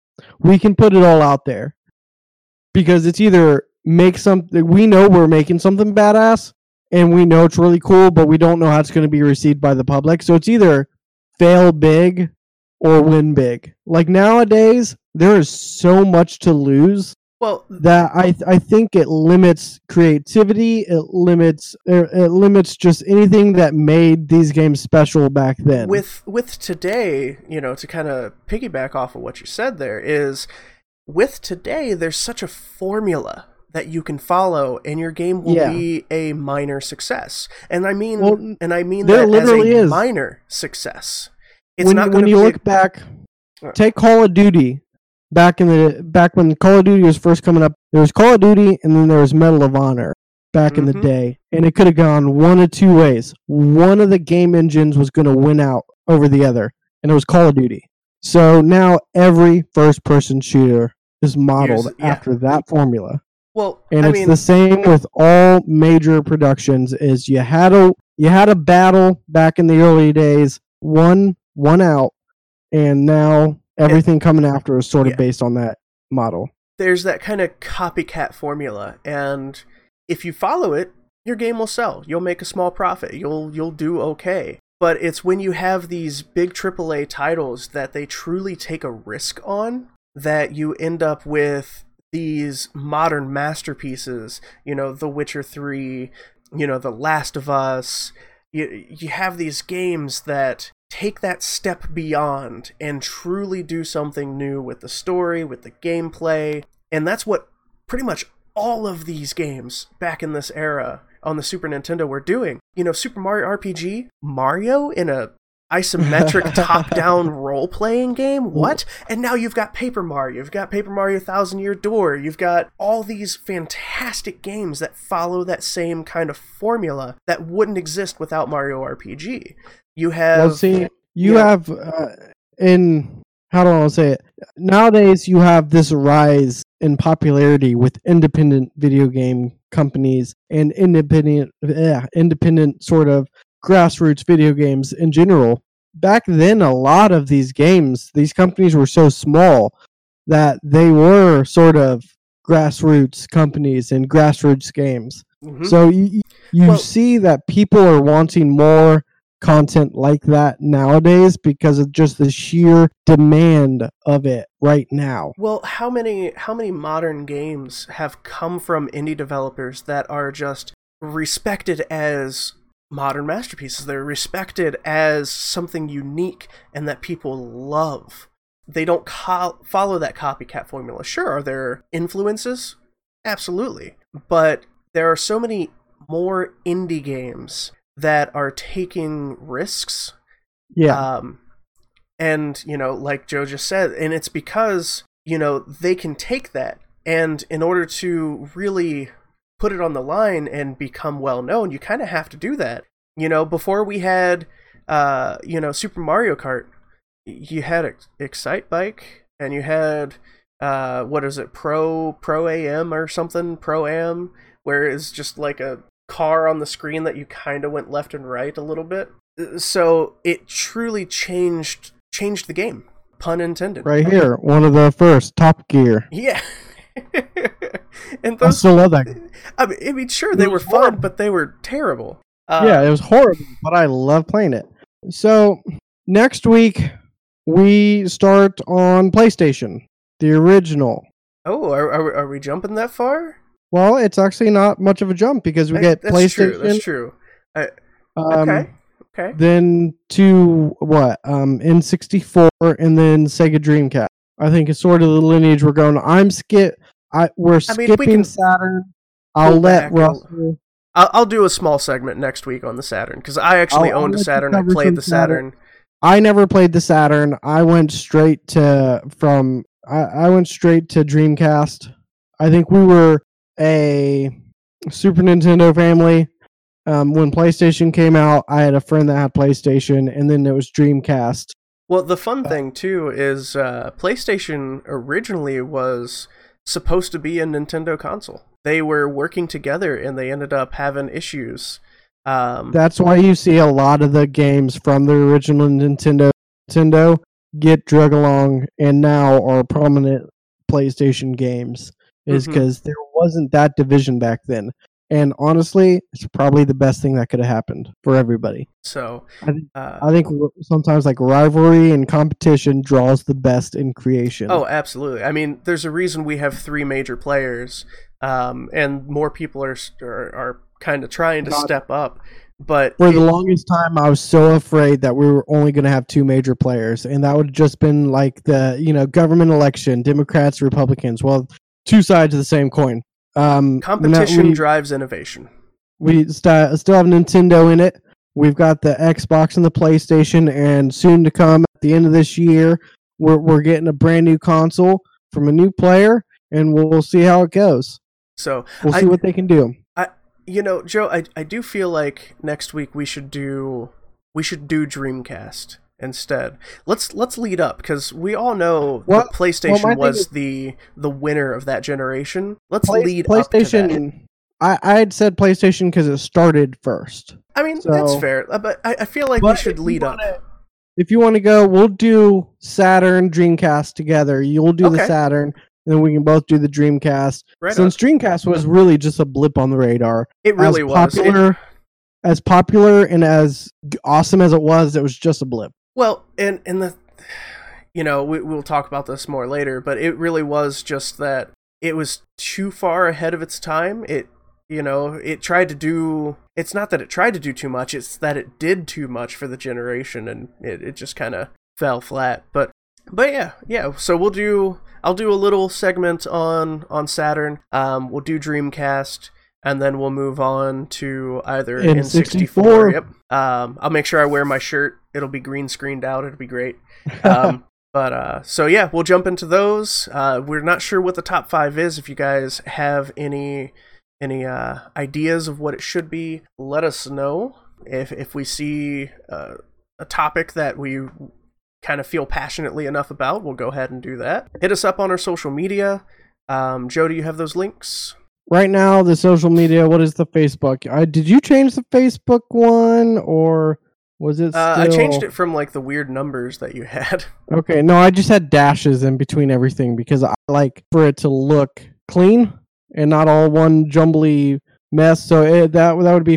We can put it all out there. Because it's either make something, we know we're making something badass, and we know it's really cool, but we don't know how it's going to be received by the public. So it's either fail big or win big. Like nowadays, there is so much to lose Well, that I I think it limits creativity. It limits it, it limits just anything that made these games special back then. with with today, you know, to kind of piggyback off of what you said there is, with today, there's such a formula that you can follow, and your game will Yeah. be a minor success. And I mean, Well, and I mean there that literally as a is. minor success. It's when, not when going to you be look a- back, Uh. take Call of Duty. Back in the back when Call of Duty was first coming up, there was Call of Duty, and then there was Medal of Honor. Back in the Mhm. day, and it could have gone one of two ways. One of the game engines was going to win out over the other, and it was Call of Duty. So now every first-person shooter is modeled Here's- yeah. after that formula. well, And I it's mean, the same with all major productions. Is you had a you had a battle back in the early days, one one out, and now everything coming after is sort of Yeah. based on that model. there's that kind of copycat formula, and if you follow it, your game will sell. You'll make a small profit. You'll you'll do okay. But it's when you have these big triple A titles that they truly take a risk on that you end up with these modern masterpieces, you know, The Witcher three, you know, The Last of Us. You you have these games that take that step beyond and truly do something new with the story, with the gameplay. And that's what pretty much all of these games back in this era on the Super Nintendo were doing. You know, Super Mario R P G, Mario in a isometric top-down role-playing game? What? And now you've got Paper Mario, you've got Paper Mario Thousand Year Door, you've got all these fantastic games that follow that same kind of formula that wouldn't exist without Mario R P G. You have... Well, see, you yeah. have uh, in how do I want to say it? nowadays you have this rise in popularity with independent video game companies and independent, yeah, independent sort of grassroots video games in general. Back then, a lot of these games, these companies were so small that they were sort of grassroots companies and grassroots games. Mm-hmm. So you, you well, see that people are wanting more content like that nowadays because of just the sheer demand of it right now. Well, how many how many modern games have come from indie developers that are just respected as modern masterpieces? They're respected as something unique and that people love. They don't co- follow that copycat formula. Sure, are there influences? Absolutely. But there are so many more indie games that are taking risks. Yeah. Um, and, you know, like Joe just said, and it's because, you know, they can take that, and in order to really put it on the line and become well known, you kind of have to do that. You know, before we had, uh, you know, Super Mario Kart, you had Ex- Excite Bike, and you had, uh, what is it, Pro, Pro A M or something, Pro Am, where it's just like a car on the screen that you kind of went left and right a little bit. So it truly changed changed the game, pun intended. Right here, one of the first, Top Gear. Yeah. And those, I still love that. I mean, I mean sure, they were fun, horrible. But they were terrible. Uh, yeah, it was horrible, but I love playing it. So next week we start on PlayStation, the original. Oh, are are, are we jumping that far? Well, it's actually not much of a jump because we I, get that's PlayStation. True, that's true. I, um, okay. Okay. Then to what? Um, N sixty-four and then Sega Dreamcast. I think it's sort of the lineage we're going. I'm skip. I we're I skipping mean, we can Saturn. I'll let Russell. I'll, I'll do a small segment next week on the Saturn because I actually I'll, owned I'll a Saturn. I played the Saturn. Saturn. I never played the Saturn. I went straight to from. I, I went straight to Dreamcast. I think we were a Super Nintendo family. Um, when PlayStation came out, I had a friend that had PlayStation, and then it was Dreamcast. Well, the fun thing, too, is uh, PlayStation originally was supposed to be a Nintendo console. They were working together, and they ended up having issues. Um, That's why you see a lot of the games from the original Nintendo, Nintendo get drug along and now are prominent PlayStation games, is because mm-hmm. there wasn't that division back then. And honestly, it's probably the best thing that could have happened for everybody. So, I think, uh, I think sometimes like rivalry and competition draws the best in creation. Oh, absolutely. I mean, there's a reason we have three major players, um, and more people are are, are kind of trying to God. step up. But for it, the longest time, I was so afraid that we were only going to have two major players, and that would have just been like the you know government election, Democrats, Republicans. Well, two sides of the same coin. Um, Competition we, drives innovation. We st- still have Nintendo in it. We've got the Xbox and the PlayStation, and soon to come at the end of this year, we're we're getting a brand new console from a new player, and we'll, we'll see how it goes. So we'll see I, what they can do. I, you know, Joe, I I do feel like next week we should do we should do Dreamcast instead. Let's let's lead up because we all know well, that PlayStation well, was the the winner of that generation. Let's Play, lead PlayStation, up to that. I I had said PlayStation because it started first. I mean so, that's fair, but I, I feel like we should lead wanna, up. If you want to go, we'll do Saturn Dreamcast together. You'll do okay. the Saturn, and then we can both do the Dreamcast. Right Since on. Dreamcast was really just a blip on the radar. It really as was. Popular, it, as popular and as awesome as it was, it was just a blip. Well, and and the, you know, we, we'll talk about this more later, but it really was just that it was too far ahead of its time. It, you know, it tried to do, it's not that it tried to do too much, it's that it did too much for the generation, and it, it just kind of fell flat. But, but yeah, yeah, so we'll do, I'll do a little segment on, on Saturn, um, we'll do Dreamcast, and then we'll move on to either N sixty-four. Yep. Um, I'll make sure I wear my shirt. It'll be green screened out. It'll be great. Um, but uh, so yeah, we'll jump into those. Uh, we're not sure what the top five is. If you guys have any any uh, ideas of what it should be, let us know. If if we see uh, a topic that we kind of feel passionately enough about, we'll go ahead and do that. Hit us up on our social media. Um, Joe, do you have those links? Right now, the social media, what is the Facebook? I, did you change the Facebook one, or was it still... Uh, I changed it from, like, the weird numbers that you had. Okay, no, I just had dashes in between everything because I like for it to look clean and not all one jumbly mess. So it, that, that would be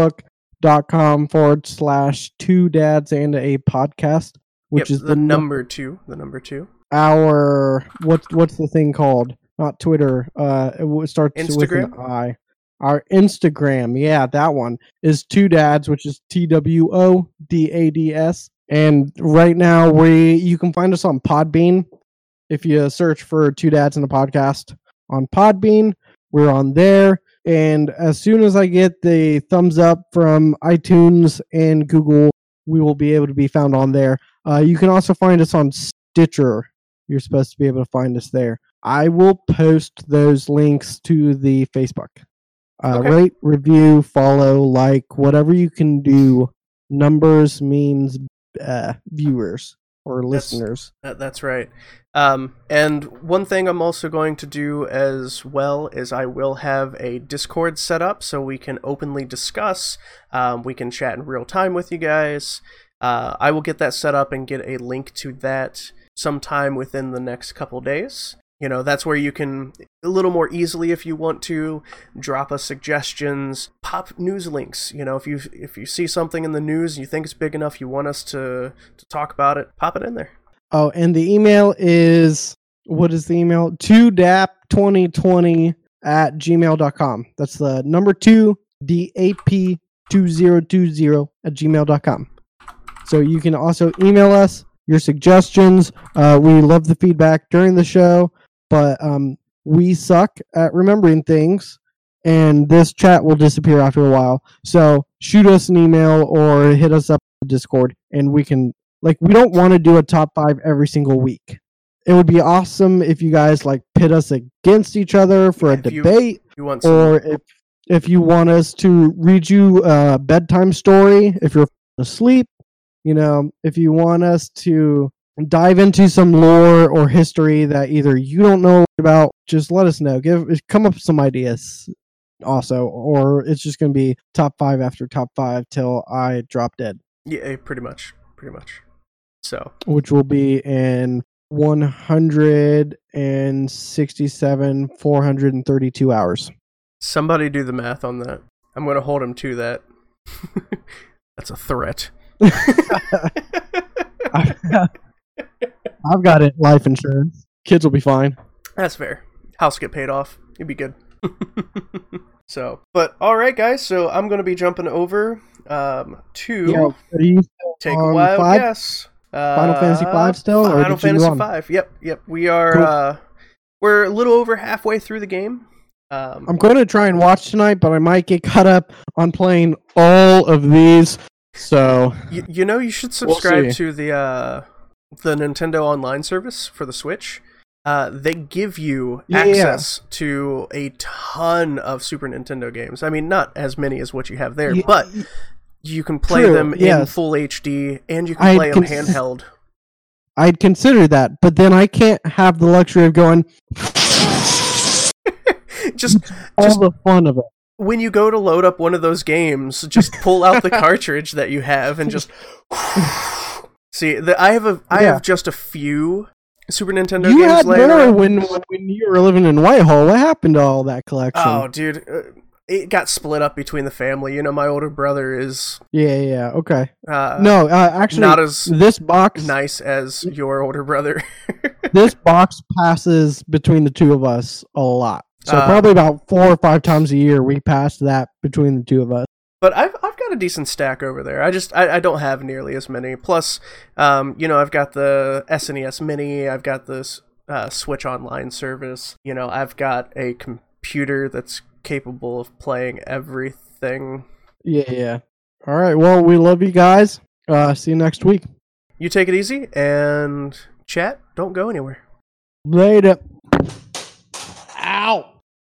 facebook.com forward slash two dads and a podcast, which yep, is the, the number two. The number two. Our, what's, what's the thing called? Not Twitter. Uh, it starts Instagram? with an I. Our Instagram, yeah, that one is Two Dads, which is T W O D A D S. And right now, we you can find us on Podbean. If you search for Two Dads and a Podcast on Podbean, we're on there. And as soon as I get the thumbs up from iTunes and Google, we will be able to be found on there. Uh, you can also find us on Stitcher. You're supposed to be able to find us there. I will post those links to the Facebook. Uh, okay. Rate, review, follow, like, whatever you can do. Numbers means uh, viewers or listeners. That's, that, that's right. Um, and one thing I'm also going to do as well is I will have a Discord set up so we can openly discuss. Um, we can chat in real time with you guys. Uh, I will get that set up and get a link to that sometime within the next couple days. You know, that's where you can, a little more easily if you want to, drop us suggestions, pop news links. You know, if you if you see something in the news and you think it's big enough, you want us to, to talk about it, pop it in there. Oh, and the email is, what is the email? two dap twenty twenty at gmail dot com. That's the number two, D A P two thousand twenty at gmail dot com. So you can also email us your suggestions. Uh, we love the feedback during the show. But um, we suck at remembering things, and this chat will disappear after a while. So shoot us an email or hit us up on Discord, and we can, like, we don't want to do a top five every single week. It would be awesome if you guys, like, pit us against each other for yeah, a debate, you, you want some... or if, if you want us to read you a bedtime story if you're asleep, you know, if you want us to dive into some lore or history that either you don't know about, just let us know. Give come up with some ideas also, or it's just going to be top five after top five till I drop dead. Yeah, pretty much. Pretty much. So, which will be in one hundred sixty-seven, four hundred thirty-two hours. Somebody do the math on that. I'm going to hold him to that. That's a threat. I've got it. Life insurance. Kids will be fine. That's fair. House get paid off. You'd be good. So, but all right, guys. So I'm going to be jumping over um, to yeah, take a wild five? guess. Uh, Final Fantasy five still, or Final Fantasy five. Yep, yep. We are. Cool. Uh, we're a little over halfway through the game. Um, I'm going to try and watch tonight, but I might get caught up on playing all of these. So you, you know, you should subscribe we'll to the uh, the Nintendo Online service for the Switch. Uh, they give you yeah. access to a ton of Super Nintendo games. I mean, not as many as what you have there, yeah. but you can play True, them yes. in full H D, and you can I'd play them cons- handheld. I'd consider that, but then I can't have the luxury of going. just, all just the fun of it. When you go to load up one of those games, just pull out the cartridge that you have and just see. The, I have a, I yeah. have just a few Super Nintendo you games had laying more around. when when you were living in Whitehall. What happened to all that collection? Oh, dude, uh, it got split up between the family. You know, my older brother is yeah, yeah, okay. Uh, no, uh, actually, not as this box nice as your older brother. This box passes between the two of us a lot. So uh, probably about four or five times a year we pass that between the two of us. But I've I've got a decent stack over there. I just I, I don't have nearly as many. Plus, um, you know, I've got the S N E S Mini. I've got this uh, Switch Online service. You know, I've got a computer that's capable of playing everything. Yeah, yeah. All right. Well, we love you guys. Uh, see you next week. You take it easy, and chat, don't go anywhere. Later. Ow.